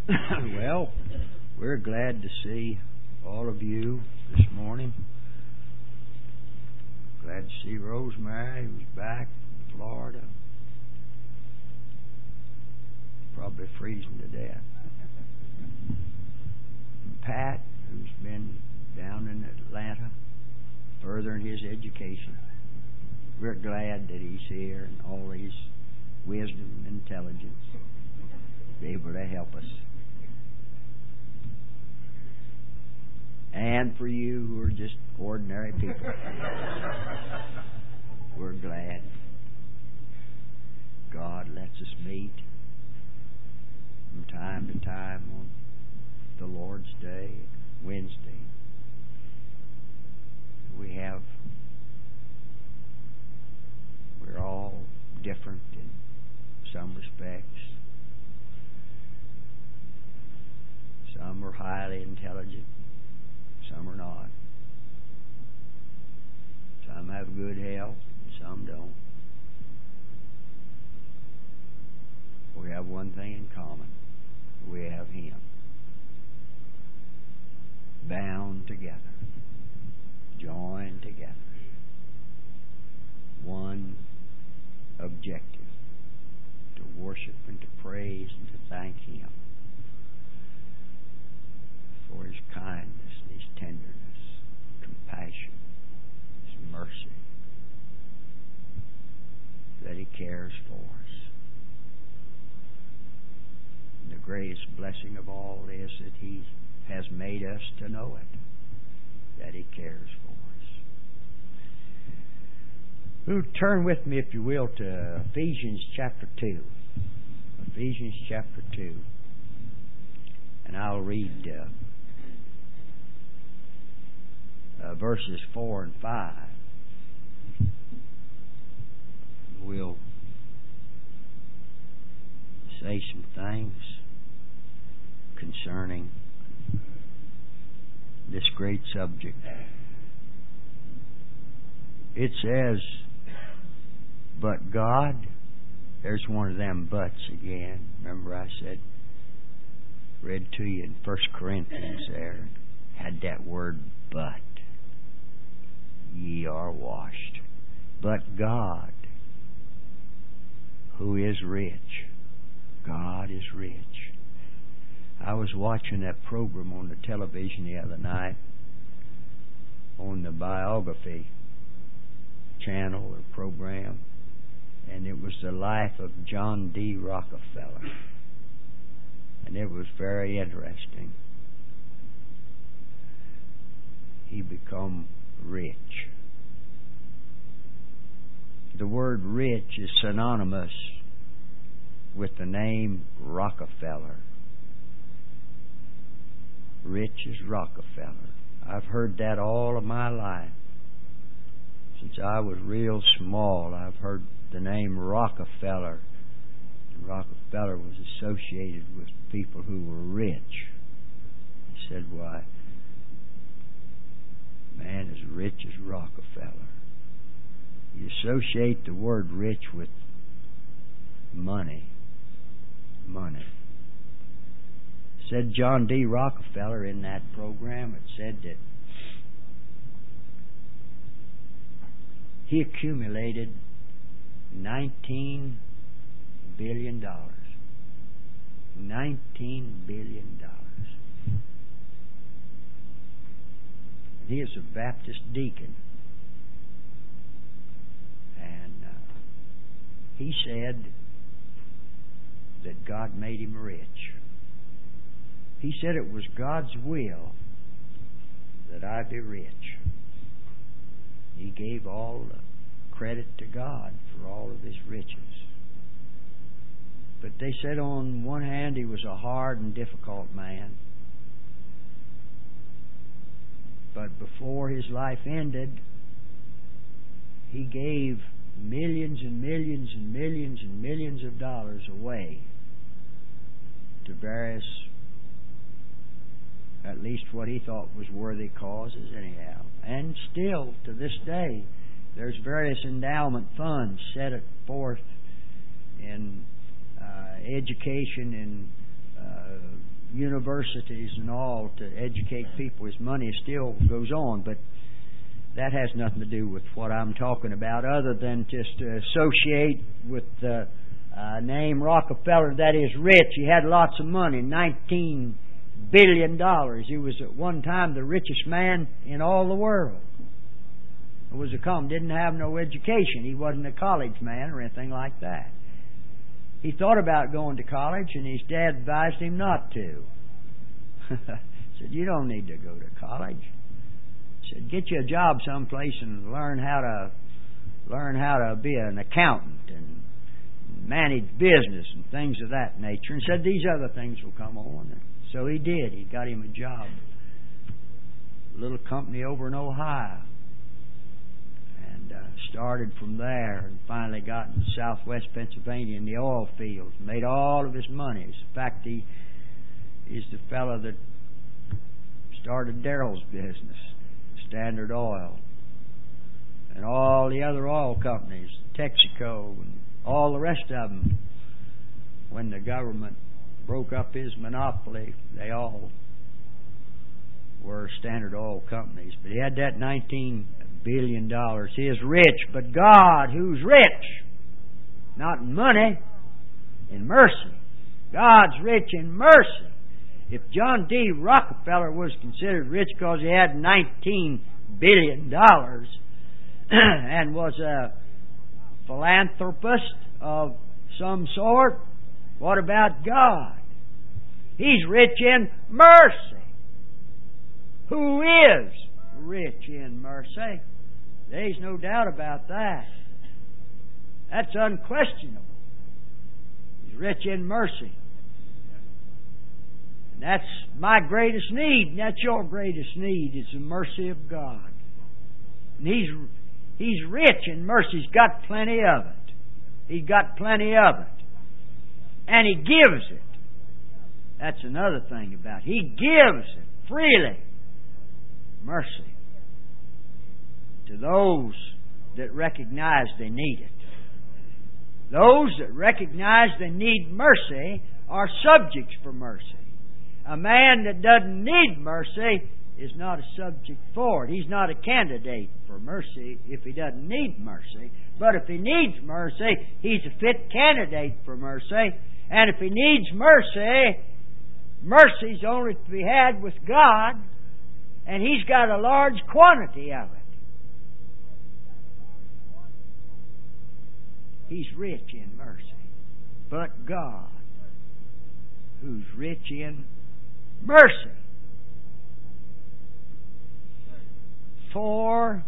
Well, we're glad to see all of you this morning. Glad to see Rosemary, who's back in Florida. Probably freezing to death. And Pat, who's been down in Atlanta, furthering his education. We're glad that he's here and all his wisdom and intelligence be able to help us. And for you who are just ordinary people, we're glad God lets us meet from time to time on the Lord's Day, Wednesday. We're all different in some respects. Some are highly intelligent, some are not. Some have good health, some don't. We have one thing in common. We have Him. Bound together. Joined together. One objective. To worship and to praise and to thank Him for His kindness, His tenderness, compassion, His mercy, that He cares for us. And the greatest blessing of all is that He has made us to know it, that He cares for us. Turn with me, if you will, to Ephesians chapter 2. Ephesians chapter 2. And I'll read verses 4 and 5. We'll say some things concerning this great subject. It says, but God, there's one of them buts again. Remember I read to you in 1 Corinthians there, had that word but. Ye are washed. But God, who is rich. God is rich. I was watching that program on the television the other night on the biography channel or program, and it was the life of John D. Rockefeller. And it was very interesting. He become rich. The word rich is synonymous with the name Rockefeller. Rich is Rockefeller. I've heard that all of my life. Since I was real small, I've heard the name Rockefeller. And Rockefeller was associated with people who were rich. He said, why, man as rich as Rockefeller. You associate the word rich with money. Money. Said John D. Rockefeller in that program, it said that he accumulated $19 billion. $19 billion. He is a Baptist deacon. And he said that God made him rich. He said it was God's will that I be rich. He gave all the credit to God for all of his riches. But they said on one hand he was a hard and difficult man. But before his life ended, he gave millions and millions and millions and millions of dollars away to various, at least what he thought was worthy causes anyhow. And still, to this day, there's various endowment funds set forth in education and universities and all to educate people. His money still goes on, but that has nothing to do with what I'm talking about, other than just to associate with the name Rockefeller, that is rich. He had lots of money, $19 billion. He was at one time the richest man in all the world. Didn't have no education. He wasn't a college man or anything like that. He thought about going to college, and his dad advised him not to. Said, "You don't need to go to college." Said, "Get you a job someplace and learn how to be an accountant and manage business and things of that nature." And said, "These other things will come on." And so he did. He got him a job, a little company over in Ohio. Started from there and finally got in southwest Pennsylvania in the oil fields. Made all of his money. In fact, he is the fellow that started Darrell's business, Standard Oil, and all the other oil companies, Texaco, and all the rest of them. When the government broke up his monopoly, they all were Standard Oil companies. But he had that $19 billion. He is rich, but God, who's rich, not in money, in mercy. God's rich in mercy. If John D. Rockefeller was considered rich because he had $19 billion and was a philanthropist of some sort, what about God? He's rich in mercy. Who is rich in mercy? There's no doubt about that. That's unquestionable. He's rich in mercy. And that's my greatest need, and that's your greatest need, is the mercy of God. And He's rich in mercy. He's got plenty of it. He's got plenty of it. And He gives it. That's another thing about it. He gives it freely. Mercy. To those that recognize they need it. Those that recognize they need mercy are subjects for mercy. A man that doesn't need mercy is not a subject for it. He's not a candidate for mercy if he doesn't need mercy. But if he needs mercy, he's a fit candidate for mercy. And if he needs mercy, mercy's only to be had with God, and He's got a large quantity of it. He's rich in mercy. But God, who's rich in mercy, for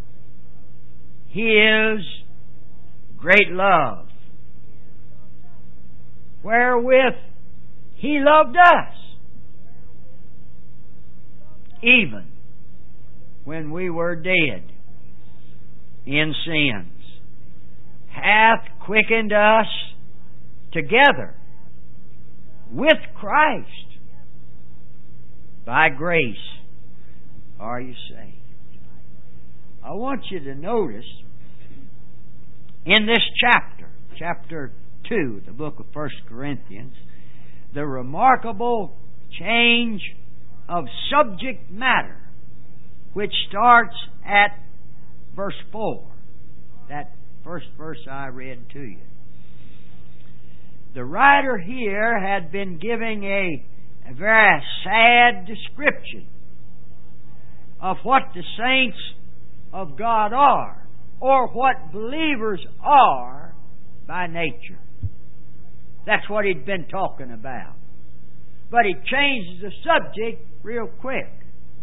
His great love, wherewith He loved us, even when we were dead in sins, hath quickened us together with Christ. By grace are you saved. I want you to notice in this chapter 2, the book of 1 Corinthians, the remarkable change of subject matter, which starts at verse 4. That first verse I read to you. The writer here had been giving a very sad description of what the saints of God are, or what believers are by nature. That's what he'd been talking about. But he changes the subject real quick.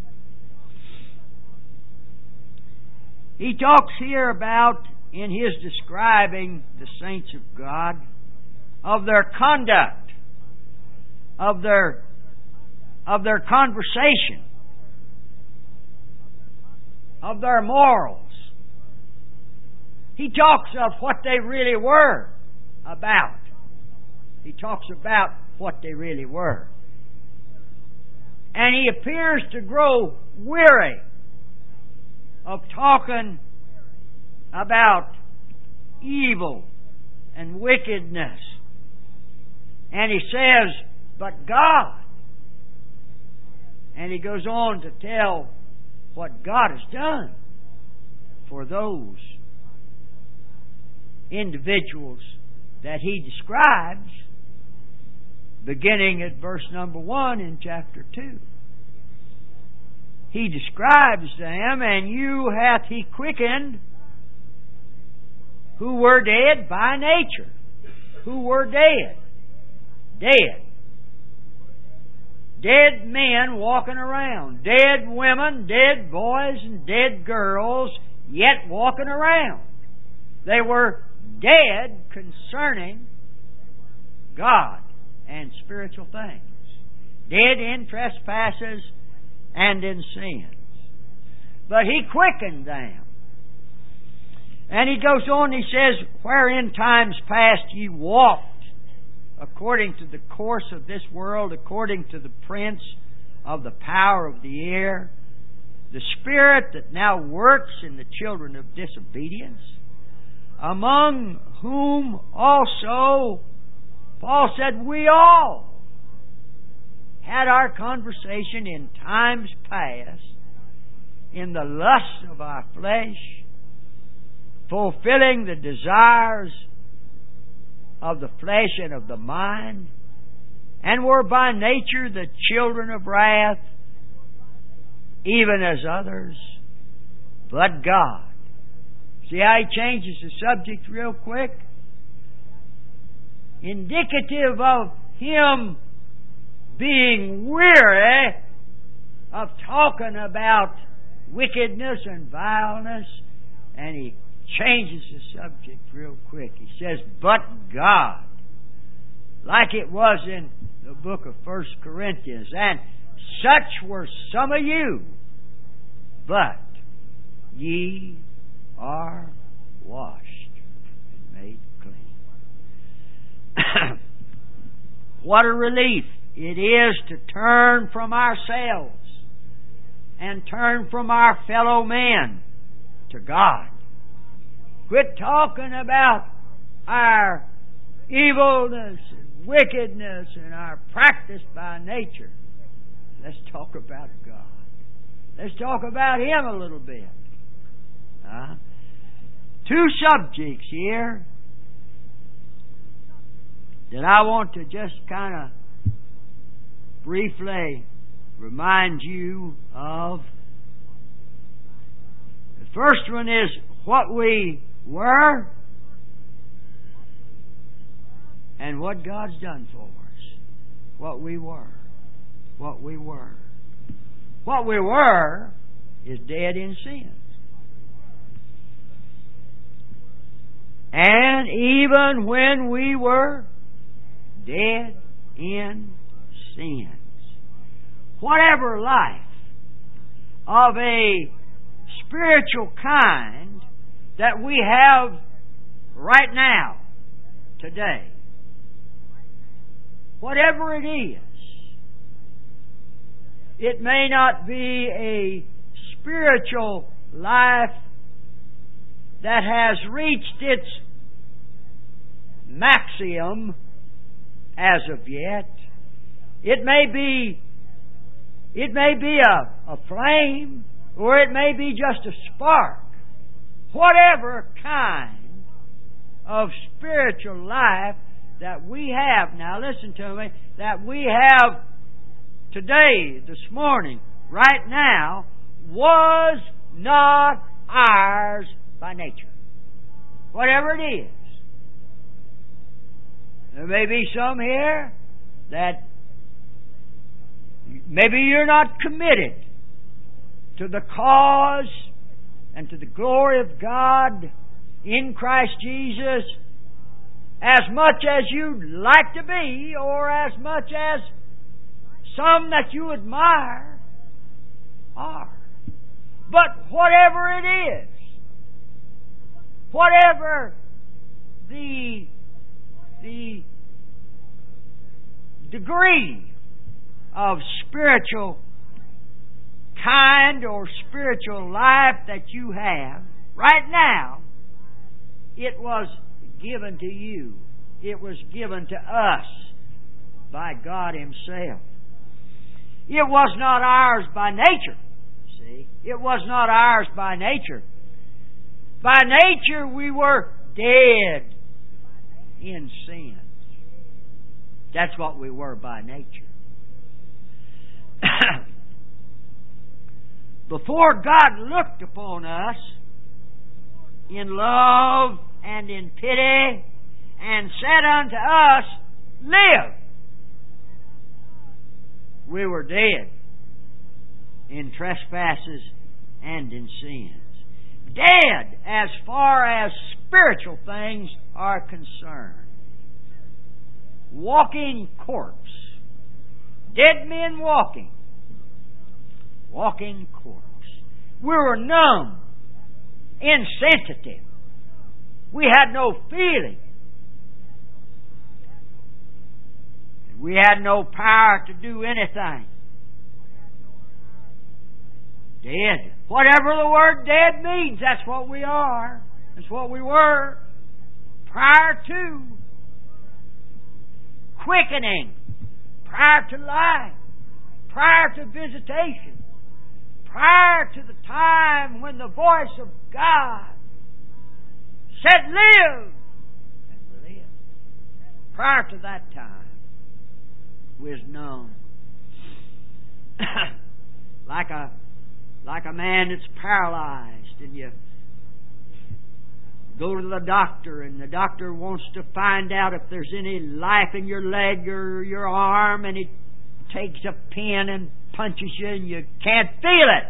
He talks here about, in his describing the saints of God, of their conduct, of their conversation, of their morals. He talks of what they really were about. He talks about what they really were. And he appears to grow weary of talking about evil and wickedness. And he says, but God, And he goes on to tell what God has done for those individuals that he describes, beginning at verse number 1 in chapter 2. He describes them, and you hath he quickened who were dead by nature. Who were dead. Dead. Dead men walking around. Dead women, dead boys, and dead girls yet walking around. They were dead concerning God and spiritual things. Dead in trespasses and in sins. But he quickened them. And he goes on, he says, where in times past ye walked according to the course of this world, according to the prince of the power of the air, the spirit that now works in the children of disobedience, among whom also, Paul said, we all had our conversation in times past in the lust of our flesh, fulfilling the desires of the flesh and of the mind, and were by nature the children of wrath, even as others, but God. See how he changes the subject real quick? Indicative of him being weary of talking about wickedness and vileness, and he changes the subject real quick. He says, but God, like it was in the book of 1 Corinthians, and such were some of you, but ye are washed and made clean. What a relief it is to turn from ourselves and turn from our fellow men to God. Quit talking about our evilness and wickedness and our practice by nature. Let's talk about God. Let's talk about Him a little bit. Two subjects here that I want to just kind of briefly remind you of. The first one is what we were and what God's done for us. What we were. What we were. What we were is dead in sin. And even when we were dead in sins, whatever life of a spiritual kind that we have right now, today, whatever it is, it may not be a spiritual life that has reached its maximum as of yet. It may be a flame, or it may be just a spark. Whatever kind of spiritual life that we have, now listen to me, that we have today, this morning, right now, was not ours by nature. Whatever it is. There may be some here that maybe you're not committed to the cause and to the glory of God in Christ Jesus as much as you'd like to be, or as much as some that you admire are. But whatever it is, whatever the degree of spiritual kind or spiritual life that you have, right now, it was given to you. It was given to us by God Himself. It was not ours by nature. See? It was not ours by nature. By nature we were dead in sins. That's what we were by nature. Before God looked upon us in love and in pity and said unto us, live, we were dead in trespasses and in sins. Dead as far as spiritual things are concerned. Walking corpse. Dead men walking. Walking corpse. We were numb, insensitive. We had no feeling. We had no power to do anything. Dead. Whatever the word dead means, that's what we are. That's what we were prior to quickening, prior to life, prior to visitation, prior to the time when the voice of God said, live, and we lived. Prior to that time, we was numb. like a man that's paralyzed, and you go to the doctor, and the doctor wants to find out if there's any life in your leg or your arm, and he takes a pin and punches you, and you can't feel it.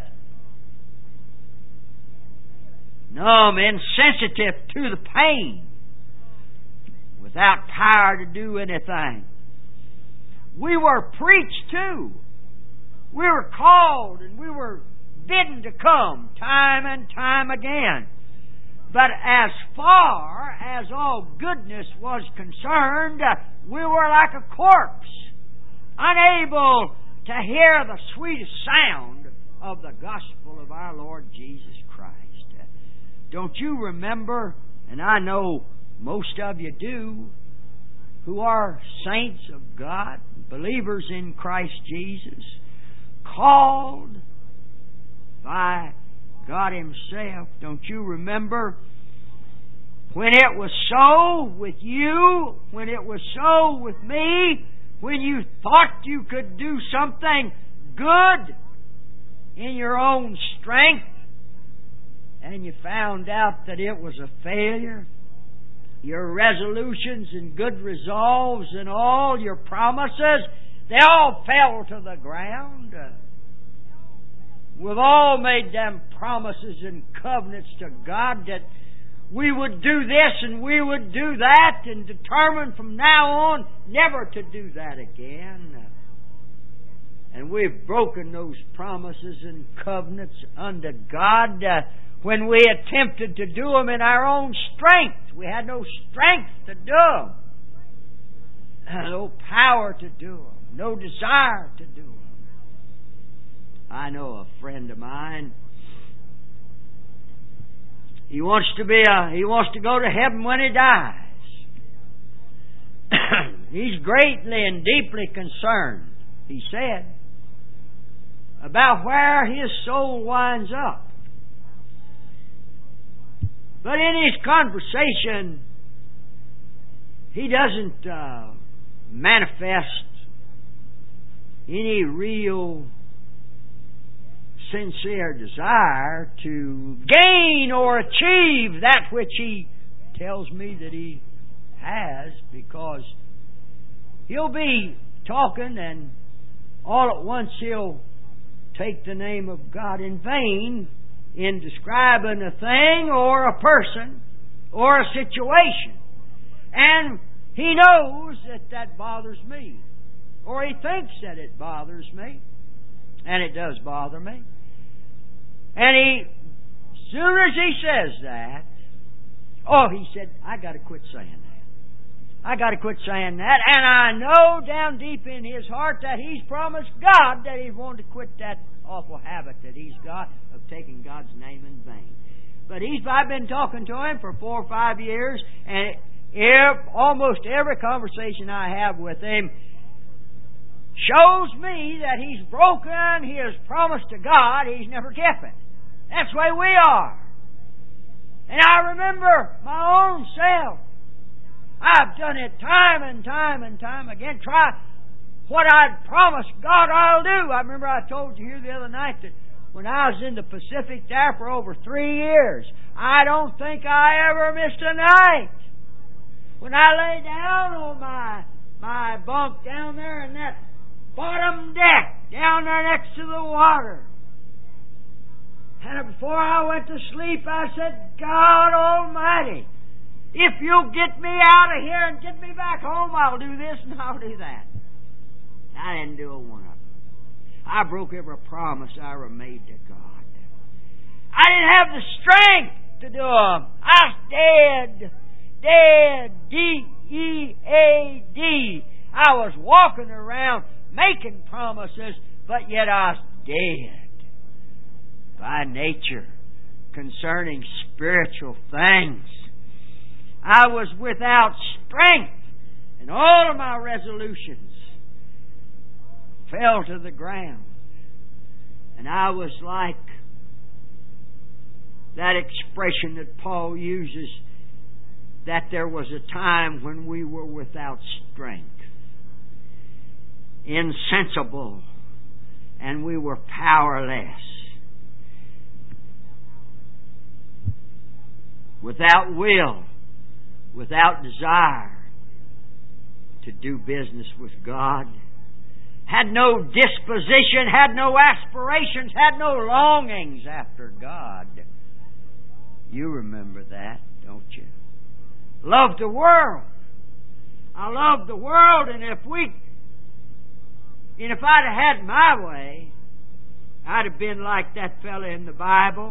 Numb, insensitive to the pain, without power to do anything. We were preached to. We were called, and we were bidden to come time and time again. But as far as all goodness was concerned, we were like a corpse, unable to hear the sweetest sound of the gospel of our Lord Jesus Christ. Don't you remember, and I know most of you do, who are saints of God, believers in Christ Jesus, called by God Himself. Don't you remember when it was so with you, when it was so with me, when you thought you could do something good in your own strength, and you found out that it was a failure? Your resolutions and good resolves and all your promises, they all fell to the ground. We've all made them promises and covenants to God that we would do this and we would do that, and determined from now on never to do that again. And we've broken those promises and covenants unto God when we attempted to do them in our own strength. We had no strength to do them. No power to do them. No desire to do them. I know a friend of mine. He wants to go to heaven when he dies. He's greatly and deeply concerned, he said, about where his soul winds up. But in his conversation, he doesn't manifest any real sincere desire to gain or achieve that which he tells me that he has, because he'll be talking and all at once he'll take the name of God in vain in describing a thing or a person or a situation. And he knows that bothers me, or he thinks that it bothers me, and it does bother me. And as soon as he says that, he said, I got to quit saying that. I got to quit saying that. And I know down deep in his heart that he's promised God that he's wanted to quit that awful habit that he's got of taking God's name in vain. But I've been talking to him for 4 or 5 years, and almost every conversation I have with him shows me that he's broken his promise to God. He's never kept it. That's the way we are. And I remember my own self. I've done it time and time and time again. Try what I'd promised God I'll do. I remember I told you here the other night that when I was in the Pacific there for over 3 years, I don't think I ever missed a night. When I lay down on my bunk down there in that bottom deck, down there next to the water, and before I went to sleep, I said, God Almighty, if you'll get me out of here and get me back home, I'll do this and I'll do that. I didn't do a one of them. I broke every promise I ever made to God. I didn't have the strength to do them. I was dead. D-E-A-D. I was walking around making promises, but yet I was dead by nature concerning spiritual things. I was without strength, and all of my resolutions fell to the ground. And I was like that expression that Paul uses, that there was a time when we were without strength, insensible, and we were powerless, without will, without desire to do business with God, had no disposition, had no aspirations, had no longings after God. You remember that, don't you? Loved the world. I loved the world, and if I'd have had my way, I'd have been like that fella in the Bible.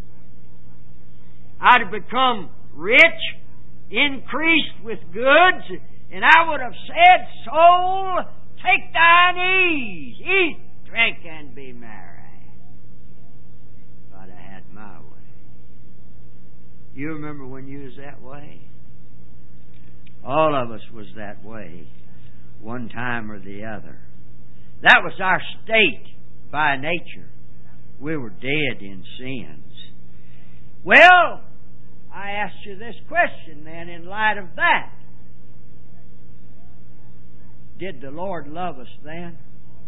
I'd have become rich, increased with goods, and I would have said, soul, take thine ease, eat, drink, and be merry. If I'd have had my way. You remember when you was that way? All of us was that way, one time or the other. That was our state by nature. We were dead in sins. Well, I asked you this question then in light of that. Did the Lord love us then?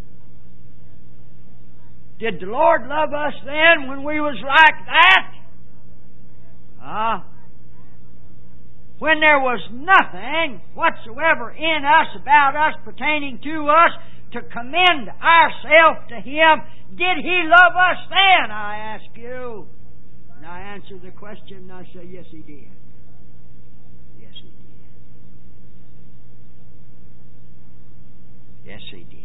Did the Lord love us then when we was like that? When there was nothing whatsoever in us, about us, pertaining to us, to commend ourselves to Him, did He love us then, I ask you? And I answer the question and I say, yes, He did. Yes, He did. Yes, He did.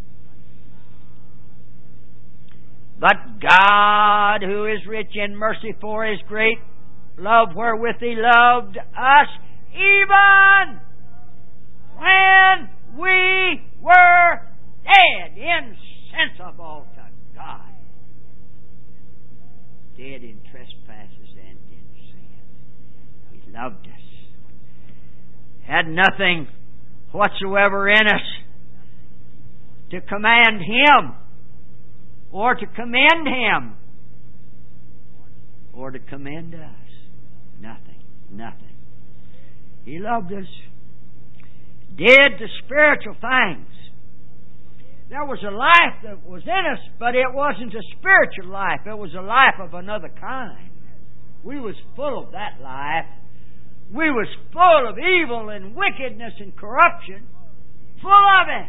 But God, who is rich in mercy for His great love wherewith He loved us, even when we were dead, insensible to God, dead in trespasses and in sin, He loved us. Had nothing whatsoever in us to command Him, or to commend Him, or to commend us. Nothing. He loved us. Did the spiritual things. There was a life that was in us, but it wasn't a spiritual life. It was a life of another kind. We was full of that life. We was full of evil and wickedness and corruption. Full of it.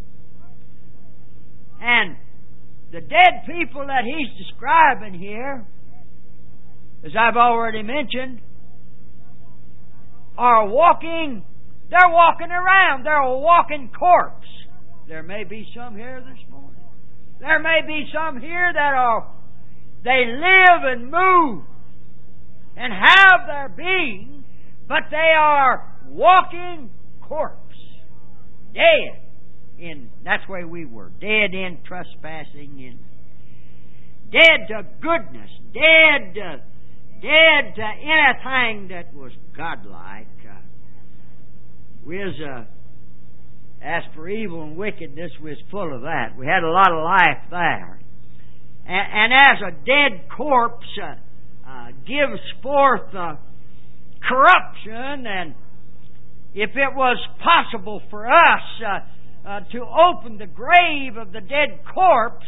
And the dead people that he's describing here, as I've already mentioned, they're walking around. They're a walking corpse. There may be some here this morning. There may be some here that they live and move and have their being, but they are walking corpse. Dead. That's where we were. Dead in trespassing. Dead to goodness. Dead to anything that was godlike. We was As for evil and wickedness, we was full of that. We had a lot of life there. And as a dead corpse gives forth corruption, and if it was possible for us to open the grave of the dead corpse,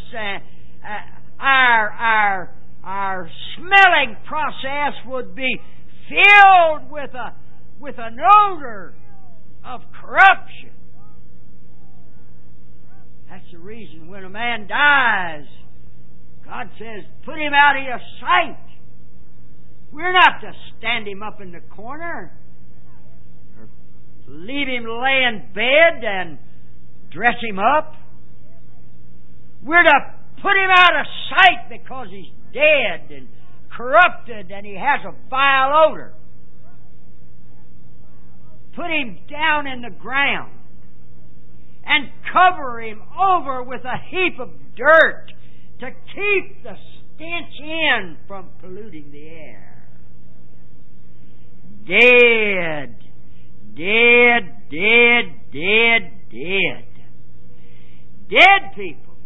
our smelling process would be filled with an odor of corruption. That's the reason when a man dies, God says, put him out of your sight. We're not to stand him up in the corner or leave him lay in bed and dress him up. We're to put him out of sight because he's dead and corrupted and he has a vile odor. Put him down in the ground and cover him over with a heap of dirt to keep the stench in from polluting the air. Dead, dead, dead, dead, dead. Dead people.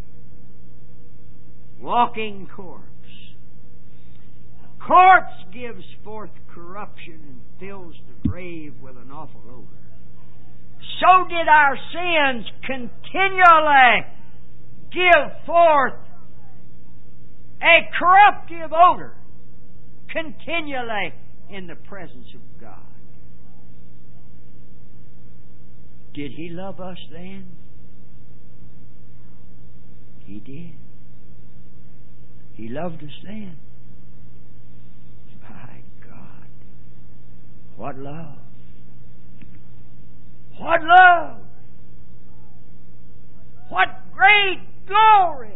Walking corpse. A corpse gives forth corruption and fills the grave with an awful odor. So did our sins continually give forth a corruptive odor continually in the presence of God. Did He love us then? He did. He loved us then. My God. What love. What love. What great, glorious,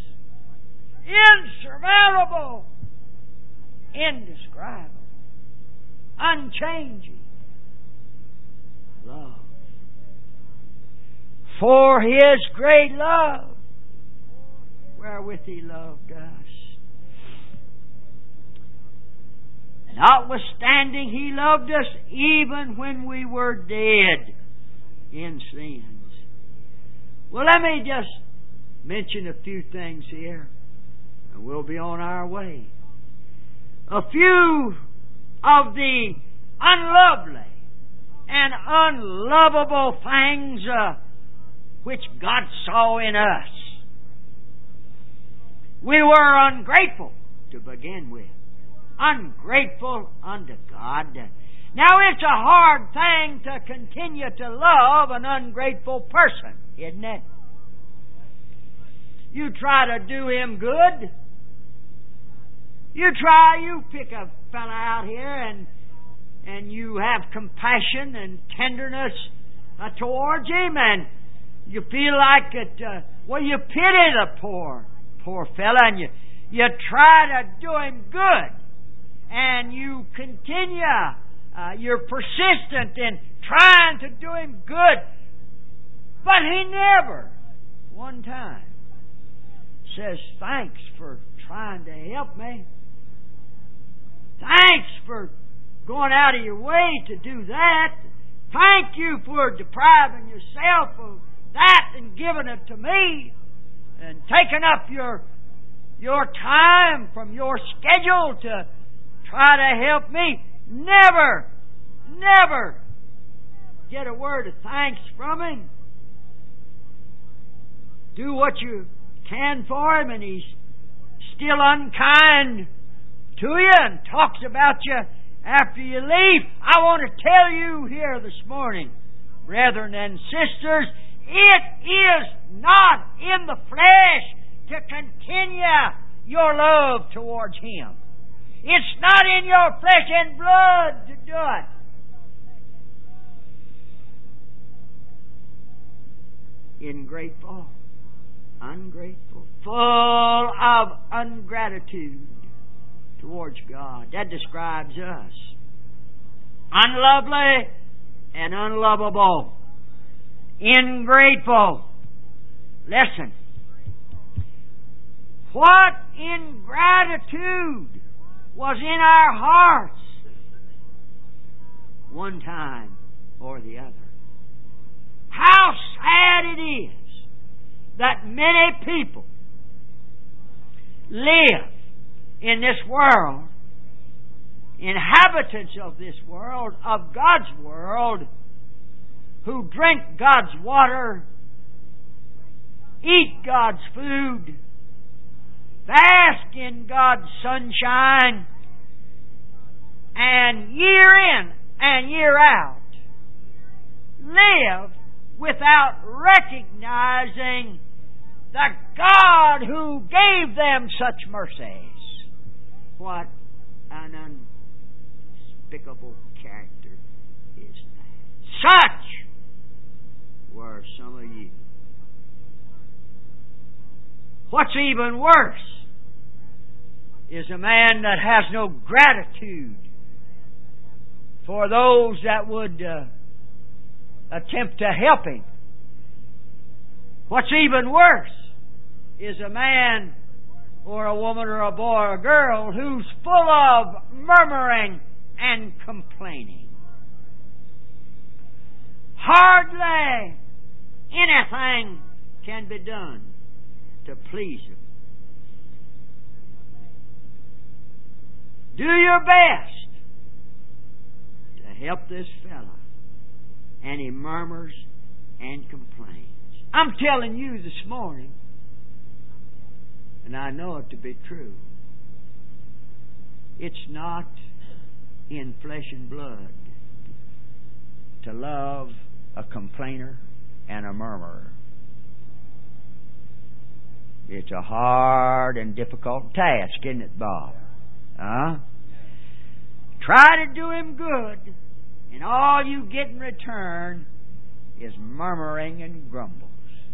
insurmountable, indescribable, unchanging love. For His great love, wherewith He loved us. Notwithstanding, He loved us even when we were dead in sins. Well, let me just mention a few things here, and we'll be on our way. A few of the unlovely and unlovable things which God saw in us. We were ungrateful to begin with. Ungrateful unto God. Now, it's a hard thing to continue to love an ungrateful person, isn't it? You try to do him good. You pick a fella out here and you have compassion and tenderness towards him, and you feel like it, you pity the poor fella, and you try to do him good, and you continue, you're persistent in trying to do him good, but he never, one time, says, thanks for trying to help me. Thanks for going out of your way to do that. Thank you for depriving yourself of that and giving it to me and taking up your time from your schedule to try to help me. Never get a word of thanks from him. Do what you can for him, and he's still unkind to you and talks about you after you leave. I want to tell you here this morning, brethren and sisters, it is not in the flesh to continue your love towards him. It's not in your flesh and blood to do it. Ungrateful, full of ingratitude towards God. That describes us. Unlovely and unlovable. Ingrateful. Listen. What ingratitude was in our hearts one time or the other. How that many people live in this world, inhabitants of this world, of God's world, who drink God's water, eat God's food, bask in God's sunshine, and year in and year out live without recognizing the God who gave them such mercies. What an unspeakable character is that. Such were some of you. What's even worse is a man that has no gratitude for those that would attempt to help him. What's even worse is a man or a woman or a boy or a girl who's full of murmuring and complaining. Hardly anything can be done to please him. Do your best to help this fella, and he murmurs and complains. I'm telling you this morning, and I know it to be true, it's not in flesh and blood to love a complainer and a murmurer. It's a hard and difficult task, isn't it, Bob? Try to do him good, and all you get in return is murmuring and grumbles.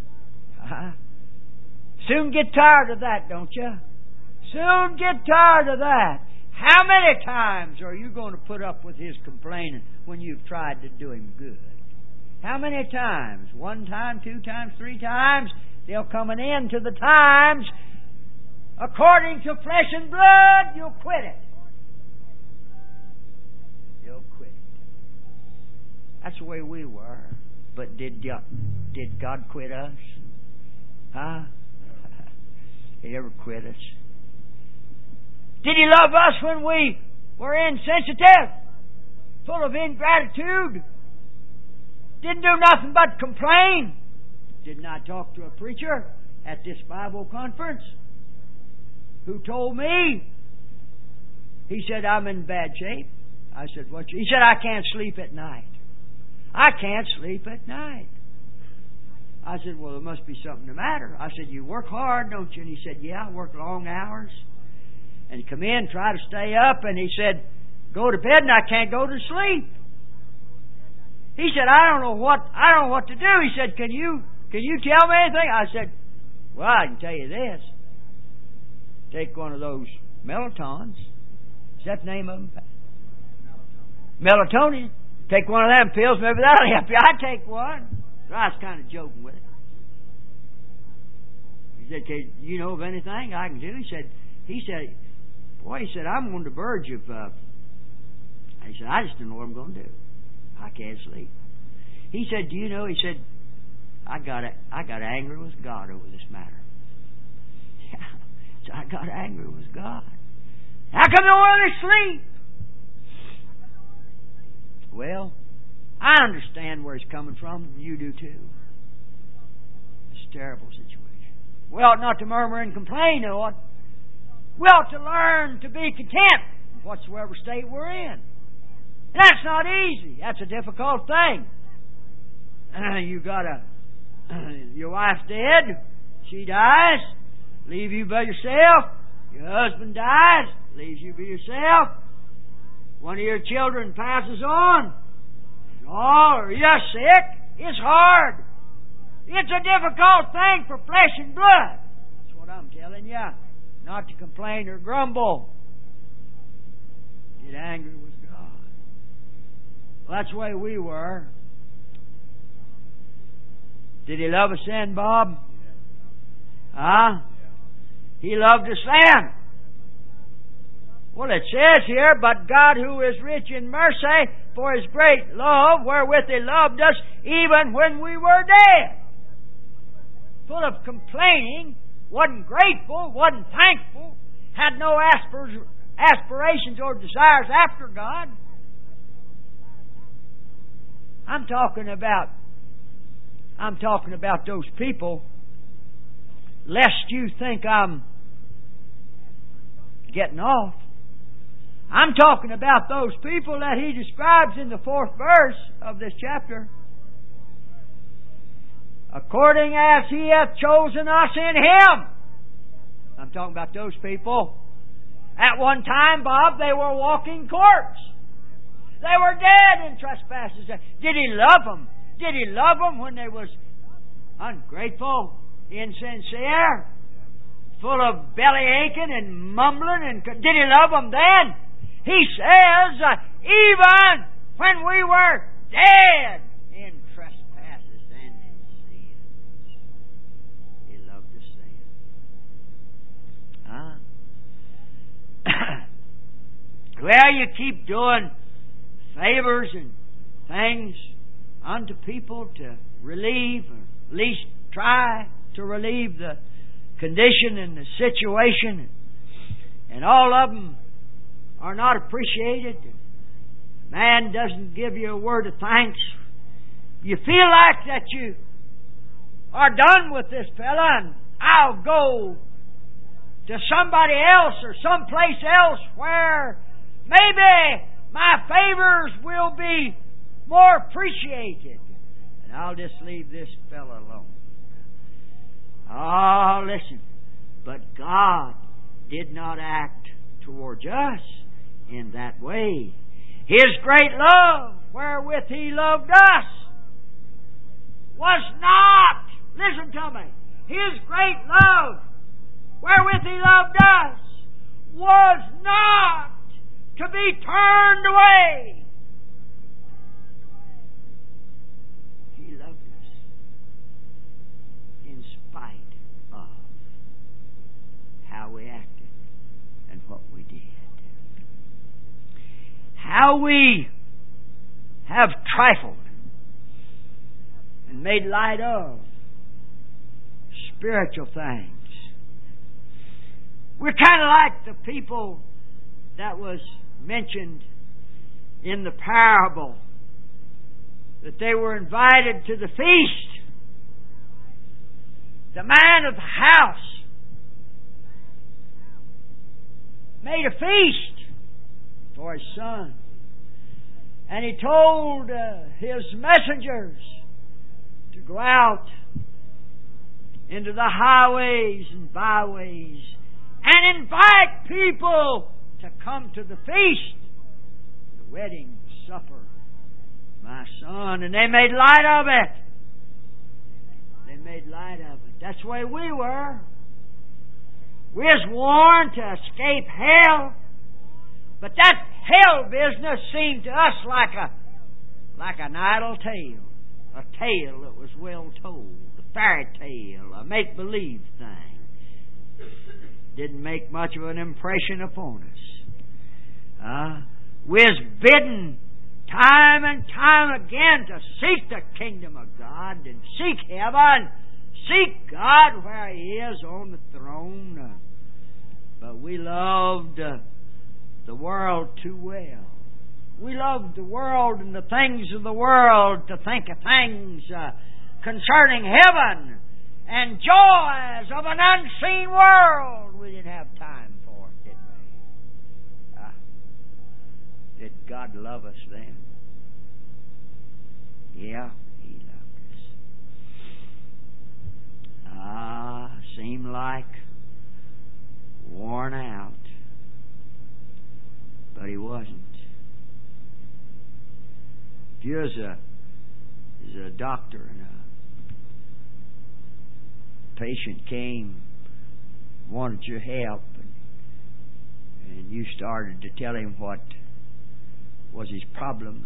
Soon get tired of that, don't you? Soon get tired of that. How many times are you going to put up with his complaining when you've tried to do him good? How many times? 1 time, 2 times, 3 times? There'll come an end to the times. According to flesh and blood, you'll quit it. You'll quit it. That's the way we were. But did God quit us? He never quit us. Did He love us when we were insensitive, full of ingratitude? Didn't do nothing but complain? Didn't I talk to a preacher at this Bible conference who told me, he said, I'm in bad shape. I said, what? He said, I can't sleep at night. I can't sleep at night. I said, well, there must be something the matter. I said, you work hard, don't you? And he said, yeah, I work long hours. And come in, try to stay up, and he said, go to bed, and I can't go to sleep. He said, I don't know what to do. He said, can you tell me anything? I said, well, I can tell you this. Take one of those melatonin. Is that the name of them? Melatonin. Take one of them pills, maybe that'll help you. I take one. So I was kind of joking with it. He said, can you know of anything I can do? He said, I'm on the verge of, he said, I just don't know what I'm going to do. I can't sleep. He said, do you know, he said, I got angry with God over this matter. Yeah. So I got angry with God. How come you want to sleep? Well, I understand where he's coming from. You do too. It's a terrible situation. We ought not to murmur and complain, ought. We ought to learn to be content in whatsoever state we're in. And that's not easy. That's a difficult thing. Your wife's dead. She dies. Leave you by yourself. Your husband dies. Leaves you by yourself. One of your children passes on. Or you're sick. It's hard. It's a difficult thing for flesh and blood. That's what I'm telling you. Not to complain or grumble. Get angry with God. Well, that's the way we were. Did He love us then, Bob? He loved us then. Well, it says here, but God who is rich in mercy, for His great love, wherewith He loved us, even when we were dead. full of complaining, wasn't grateful, wasn't thankful, had no aspirations or desires after God. I'm talking about those people, lest you think I'm getting off. I'm talking about those people that he describes in the 4th verse of this chapter. According as he hath chosen us in him. I'm talking about those people. At one time, Bob, they were walking corpse. They were dead in trespasses. Did he love them? Did he love them when they was ungrateful, insincere, full of belly aching and mumbling? And did he love them then? He says, even when we were dead in trespasses and in sins, he loved us then. Well, you keep doing favors and things unto people to relieve, or at least try to relieve the condition and the situation, and all of them are not appreciated. Man doesn't give you a word of thanks. You feel like that you are done with this fella, and I'll go to somebody else or someplace else where maybe my favors will be more appreciated, and I'll just leave this fella alone. Oh, listen. But God did not act towards us in that way. His great love wherewith he loved us was not, listen to me, His great love wherewith he loved us was not to be turned away. He loved us in spite of how we acted and what we did. How we have trifled and made light of spiritual things. We're kind of like the people that was mentioned in the parable, that they were invited to the feast. The man of the house made a feast for his son, and he told his messengers to go out into the highways and byways and invite people to come to the feast, the wedding supper, my son. And they made light of it. They made light of it. That's the way we were. We was warned to escape hell, but that hell business seemed to us like an idle tale, a tale that was well told, a fairy tale, a make-believe thing. Didn't make much of an impression upon us. We was bidden time and time again to seek the kingdom of God and seek heaven, seek God where He is on the throne. But we loved the world too well. We loved the world and the things of the world to think of things concerning heaven and joys of an unseen world. We didn't have time for it, did we? Did God love us then? Yeah, He loved us. Seemed like worn out, but He wasn't. If you was a doctor and a patient came, wanted your help, and you started to tell him what was his problem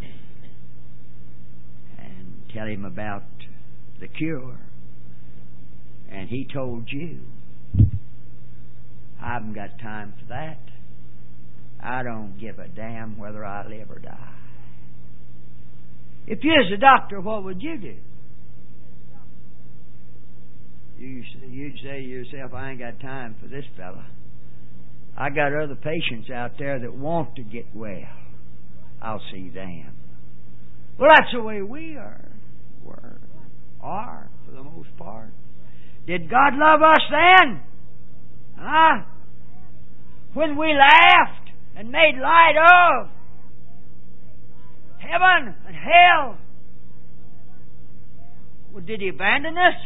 and tell him about the cure, and he told you, I haven't got time for that. I don't give a damn whether I live or die. If you was a doctor, what would you do? You'd say to yourself, I ain't got time for this fella. I got other patients out there that want to get well. I'll see them. Well, that's the way we are for the most part. Did God love us then? Huh? When we laughed and made light of heaven and hell? Well, did He abandon us?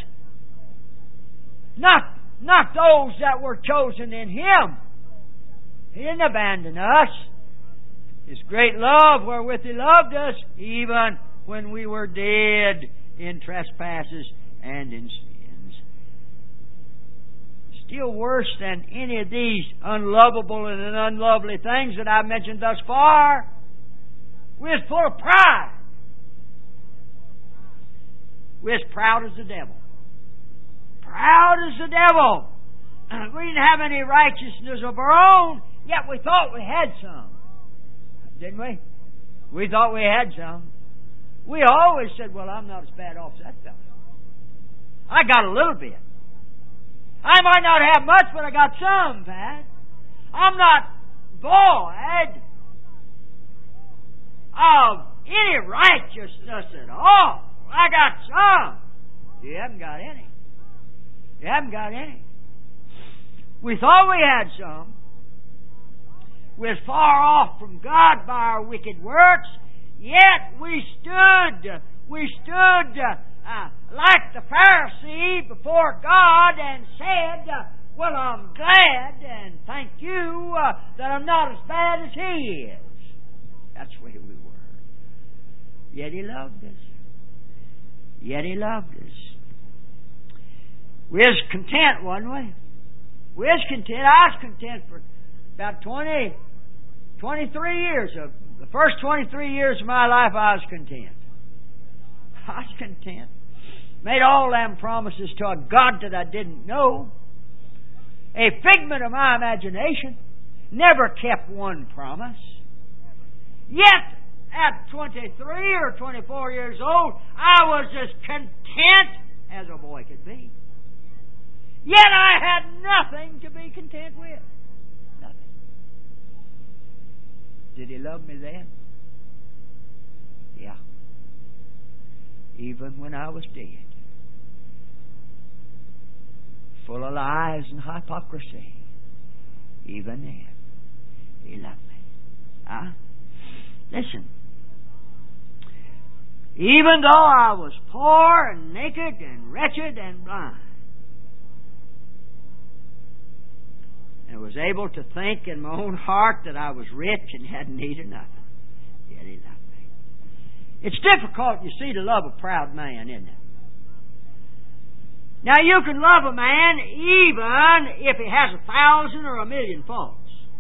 Not those that were chosen in Him. He didn't abandon us. His great love wherewith He loved us, even when we were dead in trespasses and in sins. Still worse than any of these unlovable and unlovely things that I've mentioned thus far, we're full of pride. We're as proud as the devil. Proud as the devil. We didn't have any righteousness of our own, yet we thought we had some. Didn't we? We thought we had some. We always said, well, I'm not as bad off as that fellow. I got a little bit. I might not have much, but I got some, Pat. I'm not void of any righteousness at all. I got some. You haven't got any. You haven't got any. We thought we had some. We're far off from God by our wicked works, yet we stood like the Pharisee before God and said, well, I'm glad and thank you that I'm not as bad as he is. That's the way we were. Yet He loved us. Yet He loved us. We was content, wasn't we? We was content. I was content for about 23 years. Of the first 23 years of my life, I was content. I was content. Made all them promises to a God that I didn't know. A figment of my imagination. Never kept one promise. Yet, at 23 or 24 years old, I was as content as a boy could be. Yet I had nothing to be content with. Nothing. Did He love me then? Yeah. Even when I was dead. Full of lies and hypocrisy. Even then, He loved me. Huh? Listen. Even though I was poor and naked and wretched and blind, and was able to think in my own heart that I was rich and hadn't needed nothing, yet He loved me. It's difficult, you see, to love a proud man, isn't it? Now, you can love a man even if he has 1,000 or 1,000,000 faults.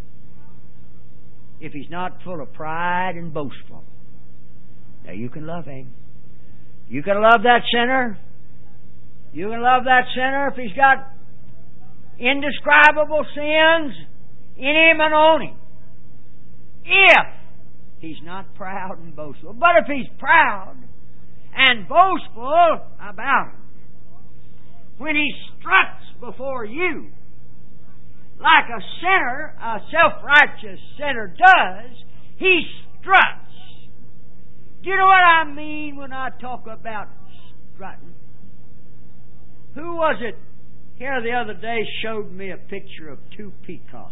If he's not full of pride and boastful. Now, you can love him. You can love that sinner. You can love that sinner if he's got indescribable sins in him and on him. If he's not proud and boastful. But if he's proud and boastful about him, when he struts before you, like a sinner, a self-righteous sinner does, he struts. Do you know what I mean when I talk about strutting? Who was it here the other day showed me a picture of 2 peacocks?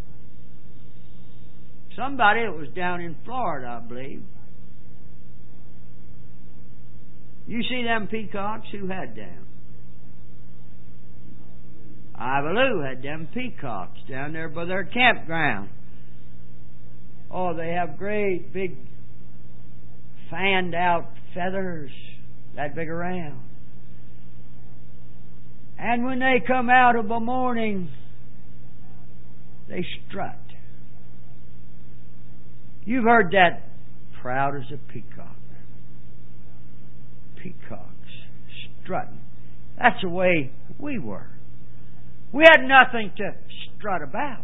Somebody that was down in Florida, I believe. You see them peacocks? Who had them? Ivaloo had them peacocks down there by their campground. Oh, they have great big fanned out feathers that big around. And when they come out of a morning, they strut. You've heard that, proud as a peacock. Peacocks strutting. That's the way we were. We had nothing to strut about.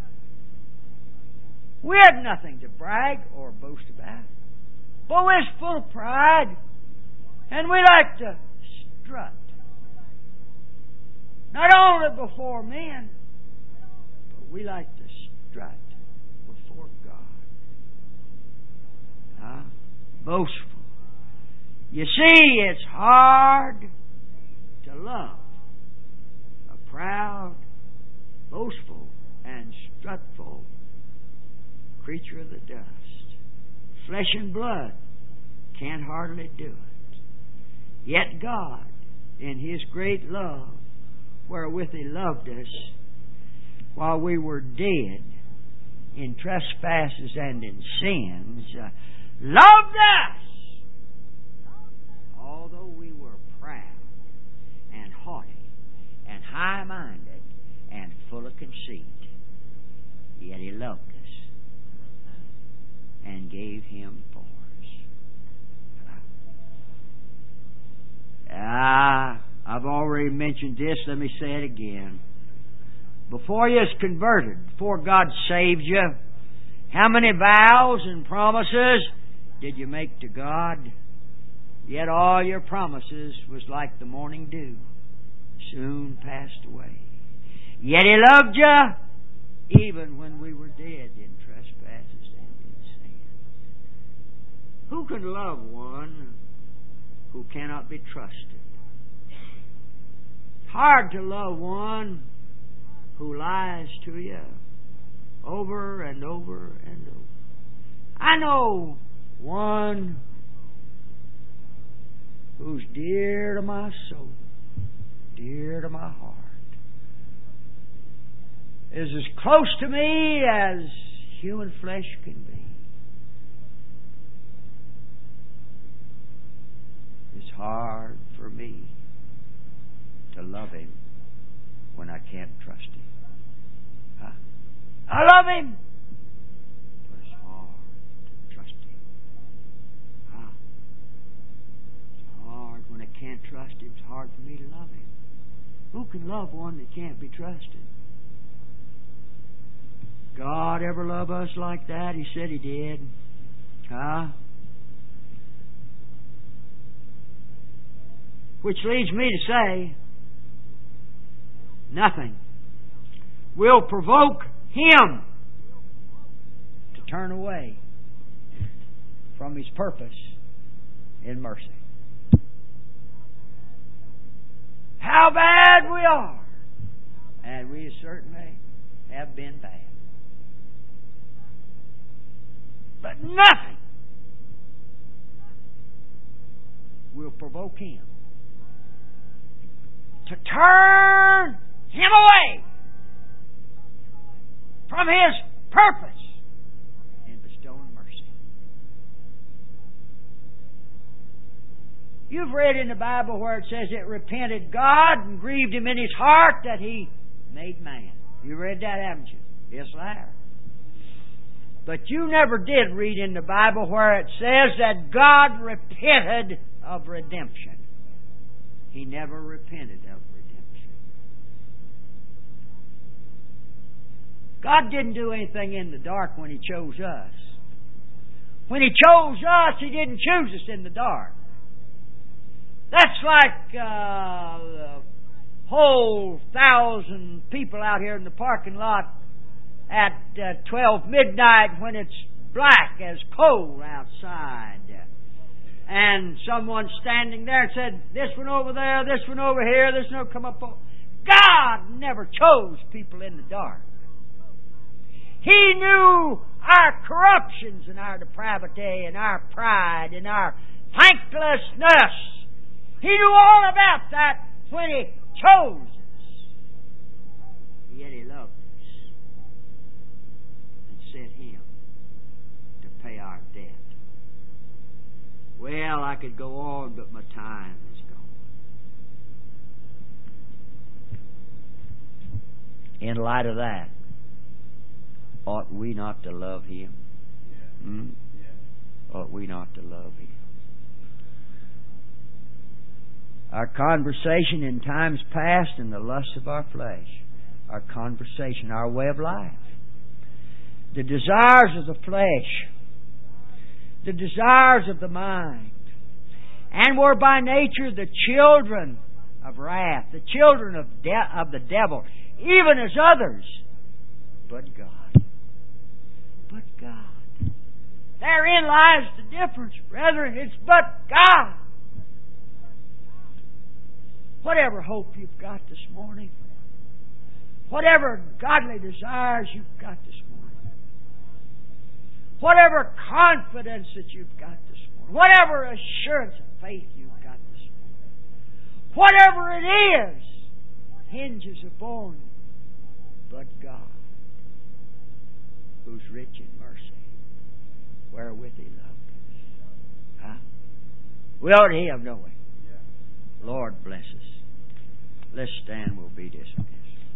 We had nothing to brag or boast about. But we're full of pride. And we like to strut. Not only before men, but we like to strut before God. Boastful. You see, it's hard to love a proud, boastful, and strutful creature of the dust. Flesh and blood can't hardly do it. Yet God, in His great love, wherewith He loved us, while we were dead in trespasses and in sins, loved us, although we were proud and haughty and high-minded and full of conceit. Yet He loved us and gave Him for us. I've already mentioned this. Let me say it again. Before you was converted, before God saved you, how many vows and promises did you make to God? Yet all your promises was like the morning dew, soon passed away. Yet He loved you even when we were dead in trespasses and in sin. Who can love one who cannot be trusted? Hard to love one who lies to you over and over and over. I know one who's dear to my soul, dear to my heart, is as close to me as human flesh can be. It's hard for me to love Him when I can't trust Him. I love Him, but it's hard to trust Him. It's hard when I can't trust Him. It's hard for me to love Him. Who can love one that can't be trusted? God ever love us like that? He said He did. Which leads me to say, nothing will provoke Him to turn away from His purpose in mercy. How bad we are, and we certainly have been bad. But nothing will provoke Him to turn Him away from His purpose in bestowing mercy. You've read in the Bible where it says it repented God and grieved Him in His heart that He made man. You read that, haven't you? Yes, I have. But you never did read in the Bible where it says that God repented of redemption. He never repented of redemption. God didn't do anything in the dark when He chose us. When He chose us, He didn't choose us in the dark. That's like the whole 1,000 people out here in the parking lot at 12 midnight when it's black as coal outside. And someone standing there said, this one over there, this one over here, this one come up. God never chose people in the dark. He knew our corruptions and our depravity and our pride and our thanklessness. He knew all about that when He chose us. Yet He loved us and sent Him to pay our debt. Well, I could go on, but my time is gone. In light of that, ought we not to love Him? Ought we not to love Him? Our conversation in times past and the lusts of our flesh, our conversation, our way of life, the desires of the flesh, the desires of the mind, and were by nature the children of wrath, the children of the devil, even as others, but God. But God. Therein lies the difference, brethren. It's but God. Whatever hope you've got this morning, whatever godly desires you've got this morning, whatever confidence that you've got this morning, whatever assurance of faith you've got this morning, whatever it is, hinges upon but God, who's rich in mercy, wherewith He loved us. Huh? We ought to Him, don't we? Lord bless us. Let's stand. We'll be dismissed.